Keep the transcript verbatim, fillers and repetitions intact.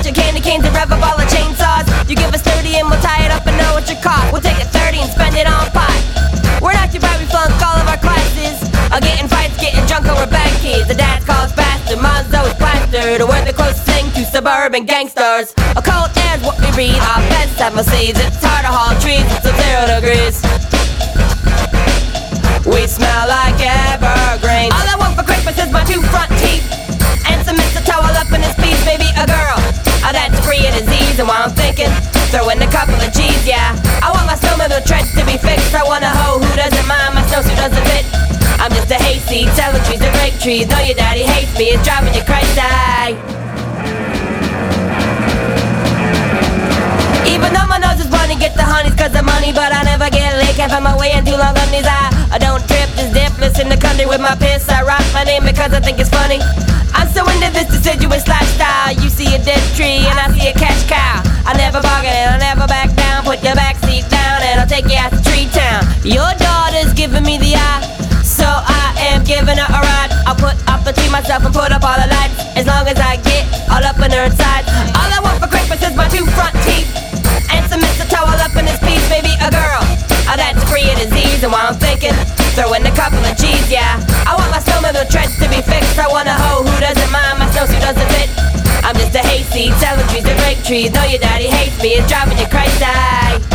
bunch of candy canes and rev up all the chainsaws. You give us thirty and we'll tie it up and know what your cost. We'll take it thirty and spend it on pot. We're not too bad, we flunk all of our classes. Uh, getting fights, getting drunk over bad kids. The dads call us bastard, mom's always plastered. We're the closest thing to suburban gangsters. A cold air's what we breathe, our best seven seas. It's hard to haul trees, it's a zero degrees. We smell like evergreen. All I want for Christmas is my two front teeth and some mistletoe all up in this piece, maybe a girl uh, that's free of disease. And while I'm thinking, throw in a couple of G's, yeah. I want my snowman with treads to be fixed. I want a hoe who doesn't mind my snowsuit doesn't fit. I'm just a hayseed, selling trees to break trees. Know your daddy hates me, it's driving you crazy. Even though my nose is running, get the honeys cause of money. But I never get laid, can't find my way into long on these. I, I don't trip, just dip, listen to country with my piss. I rock my name because I think it's funny. I'm so into this deciduous lifestyle. You see a dead tree and I see a cash cow. I never bargain and I never back down. Put your back seat down and I'll take you out to Tree Town. Your daughter's giving me the eye, so I am giving her a ride. I'll put up the tree myself and put up all the lights, as long as I get all up in her inside. All I want for Christmas is my two front teeth and some mistletoe all up in this piece, baby, a girl oh, that's free of disease. And while I'm thinking, throw in a couple of G's, yeah. I want my snowman with treads to be fixed. I want a hoe who doesn't mind my snowsuit doesn't fit. I'm just a hayseed, selling trees to break trees. Know your daddy hates me, it's driving you crazy.